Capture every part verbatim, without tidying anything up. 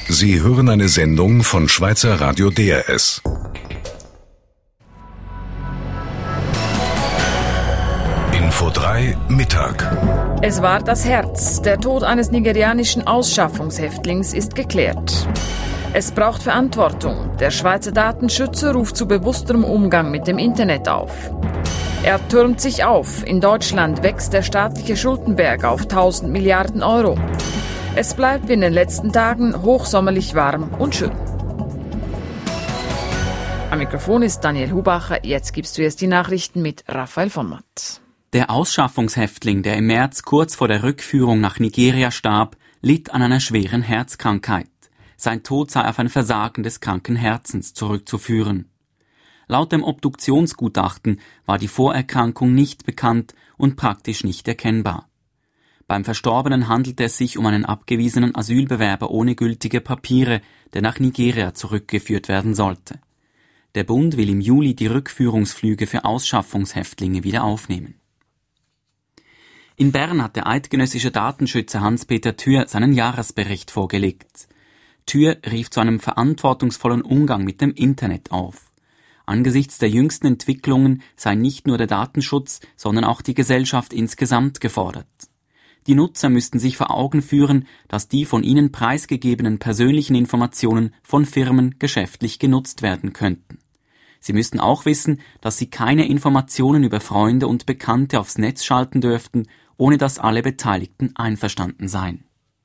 Sie hören eine Sendung von Schweizer Radio D R S. Info drei Mittag. Es war das Herz. Der Tod eines nigerianischen Ausschaffungshäftlings ist geklärt. Es braucht Verantwortung. Der Schweizer Datenschützer ruft zu bewussterem Umgang mit dem Internet auf. Er türmt sich auf. In Deutschland wächst der staatliche Schuldenberg auf tausend Milliarden Euro. Es bleibt wie in den letzten Tagen hochsommerlich warm und schön. Am Mikrofon ist Daniel Hubacher. Jetzt gibst du erst die Nachrichten mit Raphael von Matt. Der Ausschaffungshäftling, der im März kurz vor der Rückführung nach Nigeria starb, litt an einer schweren Herzkrankheit. Sein Tod sei auf ein Versagen des kranken Herzens zurückzuführen. Laut dem Obduktionsgutachten war die Vorerkrankung nicht bekannt und praktisch nicht erkennbar. Beim Verstorbenen handelte es sich um einen abgewiesenen Asylbewerber ohne gültige Papiere, der nach Nigeria zurückgeführt werden sollte. Der Bund will im Juli die Rückführungsflüge für Ausschaffungshäftlinge wieder aufnehmen. In Bern hat der eidgenössische Datenschützer Hans-Peter Thür seinen Jahresbericht vorgelegt. Thür rief zu einem verantwortungsvollen Umgang mit dem Internet auf. Angesichts der jüngsten Entwicklungen sei nicht nur der Datenschutz, sondern auch die Gesellschaft insgesamt gefordert. Die Nutzer müssten sich vor Augen führen, dass die von ihnen preisgegebenen persönlichen Informationen von Firmen geschäftlich genutzt werden könnten. Sie müssten auch wissen, dass sie keine Informationen über Freunde und Bekannte aufs Netz schalten dürften, ohne dass alle Beteiligten einverstanden seien.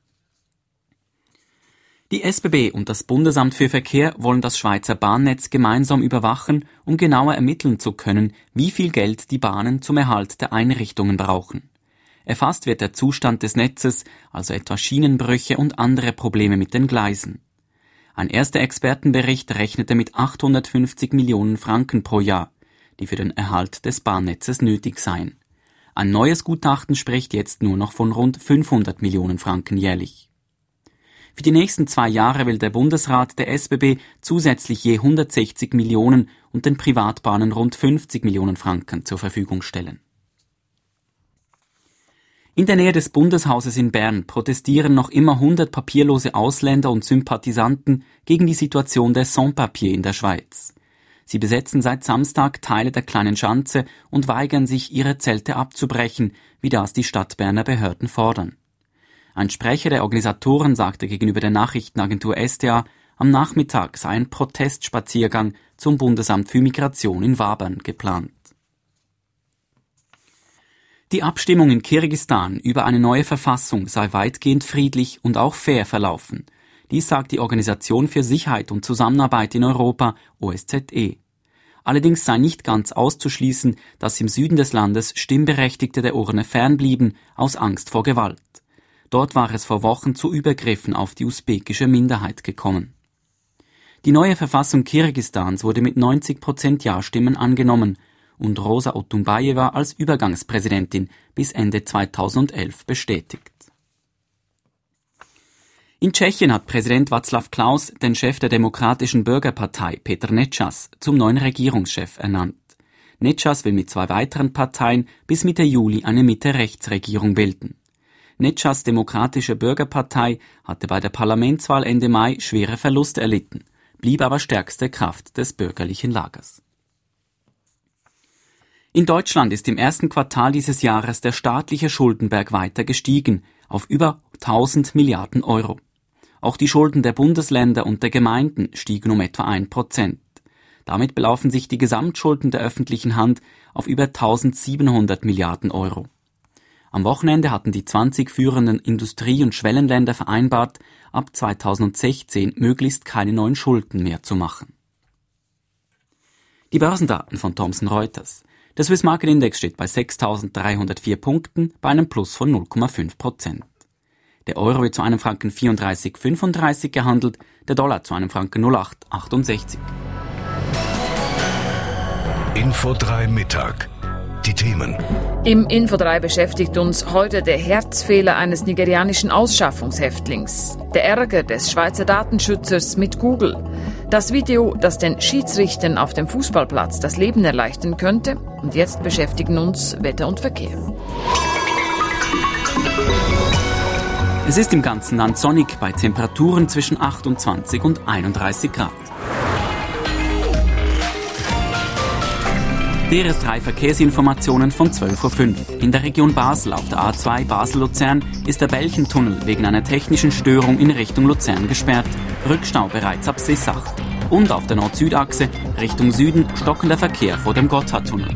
Die S B B und das Bundesamt für Verkehr wollen das Schweizer Bahnnetz gemeinsam überwachen, um genauer ermitteln zu können, wie viel Geld die Bahnen zum Erhalt der Einrichtungen brauchen. Erfasst wird der Zustand des Netzes, also etwa Schienenbrüche und andere Probleme mit den Gleisen. Ein erster Expertenbericht rechnete mit achthundertfünfzig Millionen Franken pro Jahr, die für den Erhalt des Bahnnetzes nötig seien. Ein neues Gutachten spricht jetzt nur noch von rund fünfhundert Millionen Franken jährlich. Für die nächsten zwei Jahre will der Bundesrat der S B B zusätzlich je hundertsechzig Millionen und den Privatbahnen rund fünfzig Millionen Franken zur Verfügung stellen. In der Nähe des Bundeshauses in Bern protestieren noch immer hundert papierlose Ausländer und Sympathisanten gegen die Situation der Sans-Papiers in der Schweiz. Sie besetzen seit Samstag Teile der kleinen Schanze und weigern sich, ihre Zelte abzubrechen, wie das die Stadtberner Behörden fordern. Ein Sprecher der Organisatoren sagte gegenüber der Nachrichtenagentur S D A, am Nachmittag sei ein Protestspaziergang zum Bundesamt für Migration in Wabern geplant. Die Abstimmung in Kirgisistan über eine neue Verfassung sei weitgehend friedlich und auch fair verlaufen. Dies sagt die Organisation für Sicherheit und Zusammenarbeit in Europa, O S Z E. Allerdings sei nicht ganz auszuschließen, dass im Süden des Landes Stimmberechtigte der Urne fernblieben, aus Angst vor Gewalt. Dort war es vor Wochen zu Übergriffen auf die usbekische Minderheit gekommen. Die neue Verfassung Kirgisistans wurde mit neunzig Prozent Ja-Stimmen angenommen und Rosa Otunbajewa als Übergangspräsidentin bis Ende zweitausendelf bestätigt. In Tschechien hat Präsident Václav Klaus den Chef der Demokratischen Bürgerpartei, Petr Nečas, zum neuen Regierungschef ernannt. Nečas will mit zwei weiteren Parteien bis Mitte Juli eine Mitte-Rechts-Regierung bilden. Nečas Demokratische Bürgerpartei hatte bei der Parlamentswahl Ende Mai schwere Verluste erlitten, blieb aber stärkste Kraft des bürgerlichen Lagers. In Deutschland ist im ersten Quartal dieses Jahres der staatliche Schuldenberg weiter gestiegen, auf über tausend Milliarden Euro. Auch die Schulden der Bundesländer und der Gemeinden stiegen um etwa ein Prozent. Damit belaufen sich die Gesamtschulden der öffentlichen Hand auf über tausendsiebenhundert Milliarden Euro. Am Wochenende hatten die zwanzig führenden Industrie- und Schwellenländer vereinbart, ab zweitausendsechzehn möglichst keine neuen Schulden mehr zu machen. Die Börsendaten von Thomson Reuters. Der Swiss Market Index steht bei sechstausenddreihundertvier Punkten bei einem Plus von null Komma fünf Prozent. Der Euro wird zu einem Franken vierunddreißig Komma fünfunddreißig gehandelt, der Dollar zu einem Franken null Komma acht achtundsechzig. Info drei Mittag. Die Themen. Im Info drei beschäftigt uns heute der Herzfehler eines nigerianischen Ausschaffungshäftlings, der Ärger des Schweizer Datenschützers mit Google, das Video, das den Schiedsrichtern auf dem Fußballplatz das Leben erleichtern könnte, und jetzt beschäftigen uns Wetter und Verkehr. Es ist im ganzen Land sonnig bei Temperaturen zwischen achtundzwanzig und einunddreißig Grad. D R S drei Verkehrsinformationen von zwölf Uhr fünf. In der Region Basel auf der A zwei Basel-Luzern ist der Belchentunnel wegen einer technischen Störung in Richtung Luzern gesperrt. Rückstau bereits ab Sissach. Und auf der Nord-Süd-Achse Richtung Süden stockender Verkehr vor dem Gotthardtunnel.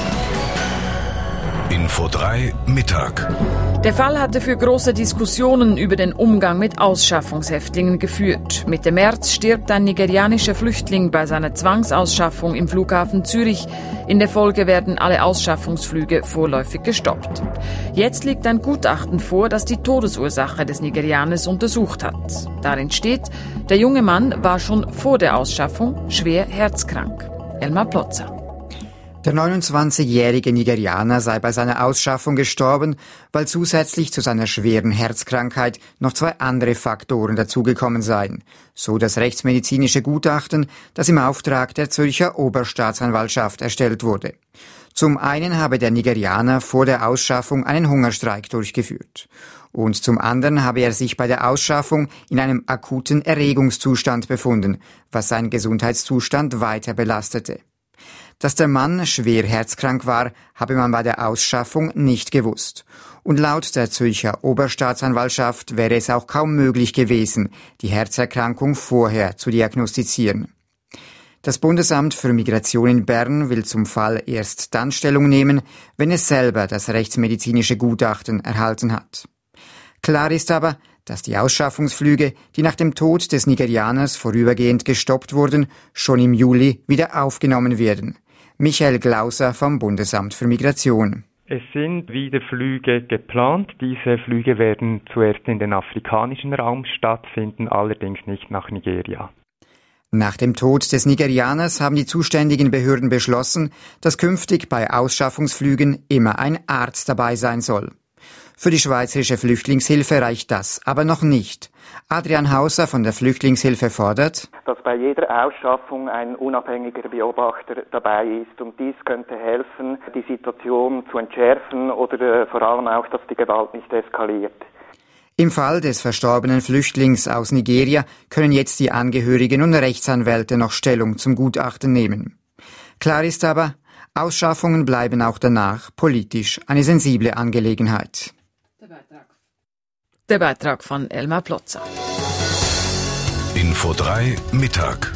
Info drei Mittag. Der Fall hatte für große Diskussionen über den Umgang mit Ausschaffungshäftlingen geführt. Mitte März stirbt ein nigerianischer Flüchtling bei seiner Zwangsausschaffung im Flughafen Zürich. In der Folge werden alle Ausschaffungsflüge vorläufig gestoppt. Jetzt liegt ein Gutachten vor, das die Todesursache des Nigerianers untersucht hat. Darin steht, der junge Mann war schon vor der Ausschaffung schwer herzkrank. Elmar Plotzer. Der neunundzwanzigjährige Nigerianer sei bei seiner Ausschaffung gestorben, weil zusätzlich zu seiner schweren Herzkrankheit noch zwei andere Faktoren dazugekommen seien, so das rechtsmedizinische Gutachten, das im Auftrag der Zürcher Oberstaatsanwaltschaft erstellt wurde. Zum einen habe der Nigerianer vor der Ausschaffung einen Hungerstreik durchgeführt. Und zum anderen habe er sich bei der Ausschaffung in einem akuten Erregungszustand befunden, was seinen Gesundheitszustand weiter belastete. Dass der Mann schwer herzkrank war, habe man bei der Ausschaffung nicht gewusst. Und laut der Zürcher Oberstaatsanwaltschaft wäre es auch kaum möglich gewesen, die Herzerkrankung vorher zu diagnostizieren. Das Bundesamt für Migration in Bern will zum Fall erst dann Stellung nehmen, wenn es selber das rechtsmedizinische Gutachten erhalten hat. Klar ist aber, dass die Ausschaffungsflüge, die nach dem Tod des Nigerianers vorübergehend gestoppt wurden, schon im Juli wieder aufgenommen werden. Michael Glauser vom Bundesamt für Migration. Es sind wieder Flüge geplant. Diese Flüge werden zuerst in den afrikanischen Raum stattfinden, allerdings nicht nach Nigeria. Nach dem Tod des Nigerianers haben die zuständigen Behörden beschlossen, dass künftig bei Ausschaffungsflügen immer ein Arzt dabei sein soll. Für die Schweizerische Flüchtlingshilfe reicht das aber noch nicht. Adrian Hauser von der Flüchtlingshilfe fordert, dass bei jeder Ausschaffung ein unabhängiger Beobachter dabei ist. Und dies könnte helfen, die Situation zu entschärfen oder äh, vor allem auch, dass die Gewalt nicht eskaliert. Im Fall des verstorbenen Flüchtlings aus Nigeria können jetzt die Angehörigen und Rechtsanwälte noch Stellung zum Gutachten nehmen. Klar ist aber, Ausschaffungen bleiben auch danach politisch eine sensible Angelegenheit. Der Beitrag von Elmar Plotzer. Info drei Mittag.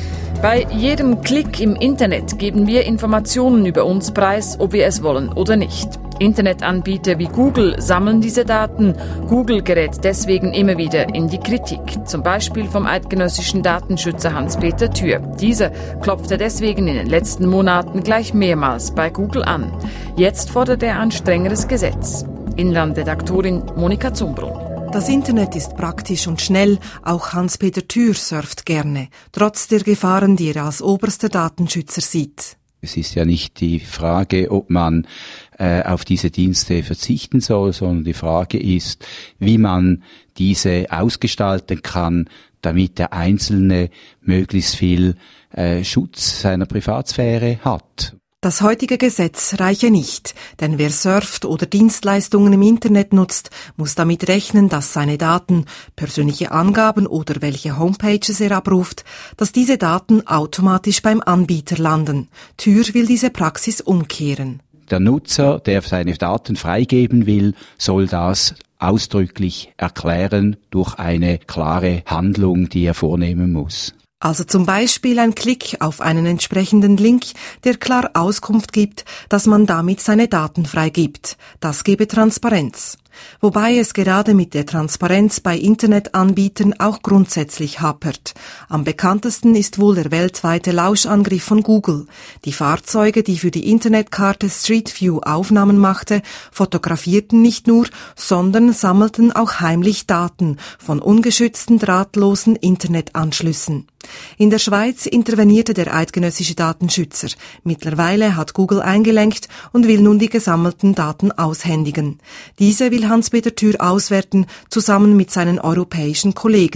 Bei jedem Klick im Internet geben wir Informationen über uns preis, ob wir es wollen oder nicht. Internetanbieter wie Google sammeln diese Daten. Google gerät deswegen immer wieder in die Kritik. Zum Beispiel vom eidgenössischen Datenschützer Hans-Peter Thür. Dieser klopfte deswegen in den letzten Monaten gleich mehrmals bei Google an. Jetzt fordert er ein strengeres Gesetz. Inlandredaktorin Monika Zumbrunn. Das Internet ist praktisch und schnell, auch Hans-Peter Thür surft gerne, trotz der Gefahren, die er als oberster Datenschützer sieht. Es ist ja nicht die Frage, ob man äh, auf diese Dienste verzichten soll, sondern die Frage ist, wie man diese ausgestalten kann, damit der Einzelne möglichst viel äh, Schutz seiner Privatsphäre hat. Das heutige Gesetz reiche nicht, denn wer surft oder Dienstleistungen im Internet nutzt, muss damit rechnen, dass seine Daten, persönliche Angaben oder welche Homepages er abruft, dass diese Daten automatisch beim Anbieter landen. Thür will diese Praxis umkehren. Der Nutzer, der seine Daten freigeben will, soll das ausdrücklich erklären durch eine klare Handlung, die er vornehmen muss. Also zum Beispiel ein Klick auf einen entsprechenden Link, der klar Auskunft gibt, dass man damit seine Daten freigibt. Das gebe Transparenz. Wobei es gerade mit der Transparenz bei Internetanbietern auch grundsätzlich hapert. Am bekanntesten ist wohl der weltweite Lauschangriff von Google. Die Fahrzeuge, die für die Internetkarte Street View Aufnahmen machte, fotografierten nicht nur, sondern sammelten auch heimlich Daten von ungeschützten drahtlosen Internetanschlüssen. In der Schweiz intervenierte der eidgenössische Datenschützer. Mittlerweile hat Google eingelenkt und will nun die gesammelten Daten aushändigen. Diese will Hans-Peter Thür auswerten, zusammen mit seinen europäischen Kollegen.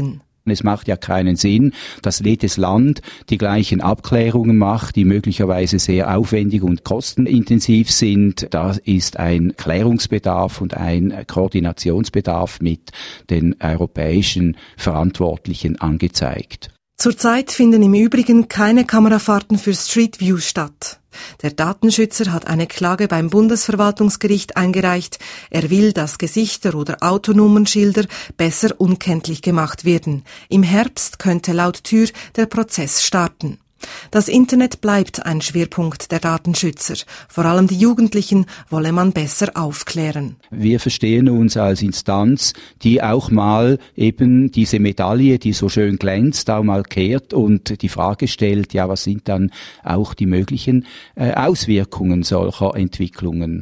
Es macht ja keinen Sinn, dass jedes Land die gleichen Abklärungen macht, die möglicherweise sehr aufwendig und kostenintensiv sind. Da ist ein Klärungsbedarf und ein Koordinationsbedarf mit den europäischen Verantwortlichen angezeigt. Zurzeit finden im Übrigen keine Kamerafahrten für Street View statt. Der Datenschützer hat eine Klage beim Bundesverwaltungsgericht eingereicht. Er will, dass Gesichter oder Autonummernschilder besser unkenntlich gemacht werden. Im Herbst könnte laut Tür der Prozess starten. Das Internet bleibt ein Schwerpunkt der Datenschützer. Vor allem die Jugendlichen wolle man besser aufklären. Wir verstehen uns als Instanz, die auch mal eben diese Medaille, die so schön glänzt, auch mal kehrt und die Frage stellt, ja, was sind dann auch die möglichen äh, Auswirkungen solcher Entwicklungen?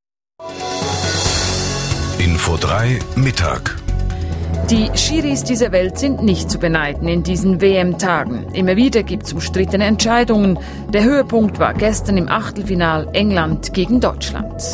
Info drei Mittag. Die Schiris dieser Welt sind nicht zu beneiden in diesen W M-Tagen. Immer wieder gibt es umstrittene Entscheidungen. Der Höhepunkt war gestern im Achtelfinal England gegen Deutschland.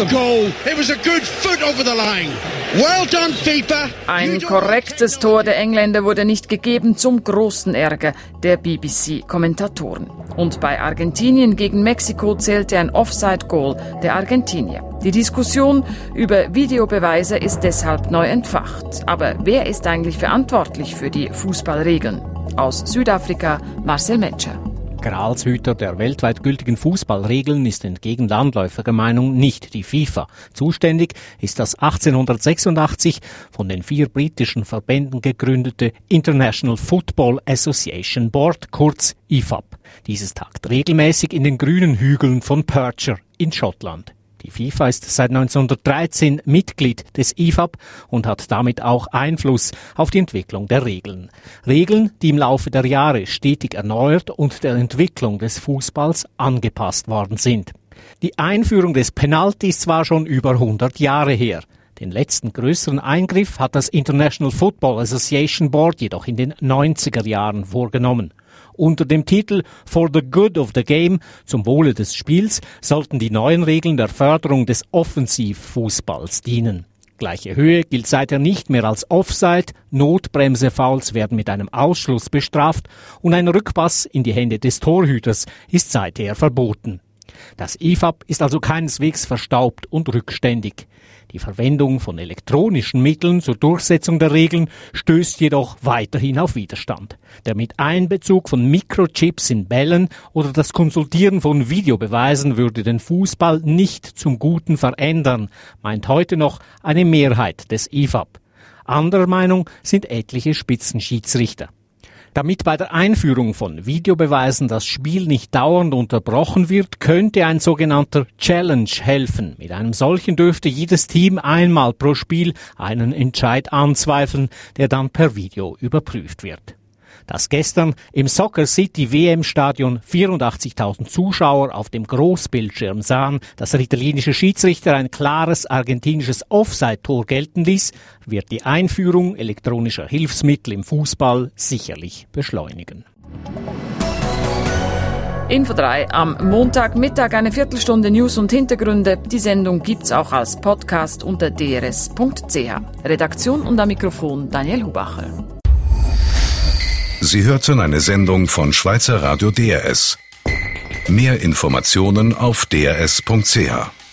Ein korrektes Tor der Engländer wurde nicht gegeben, zum großen Ärger der B B C-Kommentatoren. Und bei Argentinien gegen Mexiko zählte ein Offside-Goal der Argentinier. Die Diskussion über Videobeweise ist deshalb neu entfacht. Aber wer ist eigentlich verantwortlich für die Fußballregeln? Aus Südafrika Marcel Metscher. Gralshüter der weltweit gültigen Fußballregeln ist entgegen landläufiger Meinung nicht die FIFA. Zuständig ist das achtzehnhundertsechsundachtzig von den vier britischen Verbänden gegründete International Football Association Board, kurz I F A B. Dieses tagt regelmäßig in den grünen Hügeln von Percher in Schottland. Die FIFA ist seit neunzehnhundertdreizehn Mitglied des I F A B und hat damit auch Einfluss auf die Entwicklung der Regeln. Regeln, die im Laufe der Jahre stetig erneuert und der Entwicklung des Fußballs angepasst worden sind. Die Einführung des Penaltys war schon über hundert Jahre her. Den letzten größeren Eingriff hat das International Football Association Board jedoch in den neunziger Jahren vorgenommen. Unter dem Titel For the Good of the Game, zum Wohle des Spiels, sollten die neuen Regeln der Förderung des Offensivfußballs dienen. Gleiche Höhe gilt seither nicht mehr als Offside, Notbremse-Fouls werden mit einem Ausschluss bestraft und ein Rückpass in die Hände des Torhüters ist seither verboten. Das I F A B ist also keineswegs verstaubt und rückständig. Die Verwendung von elektronischen Mitteln zur Durchsetzung der Regeln stößt jedoch weiterhin auf Widerstand. Der Miteinbezug von Mikrochips in Bällen oder das Konsultieren von Videobeweisen würde den Fußball nicht zum Guten verändern, meint heute noch eine Mehrheit des I F A B. Anderer Meinung sind etliche Spitzenschiedsrichter. Damit bei der Einführung von Videobeweisen das Spiel nicht dauernd unterbrochen wird, könnte ein sogenannter Challenge helfen. Mit einem solchen dürfte jedes Team einmal pro Spiel einen Entscheid anzweifeln, der dann per Video überprüft wird. Dass gestern im Soccer City W M-Stadion vierundachtzigtausend Zuschauer auf dem Großbildschirm sahen, dass der italienische Schiedsrichter ein klares argentinisches Offside-Tor gelten ließ, wird die Einführung elektronischer Hilfsmittel im Fußball sicherlich beschleunigen. Info drei am Montagmittag eine Viertelstunde News und Hintergründe. Die Sendung gibt's auch als Podcast unter d r s punkt c h. Redaktion und am Mikrofon Daniel Hubacher. Sie hörten eine Sendung von Schweizer Radio D R S. Mehr Informationen auf d r s punkt c h.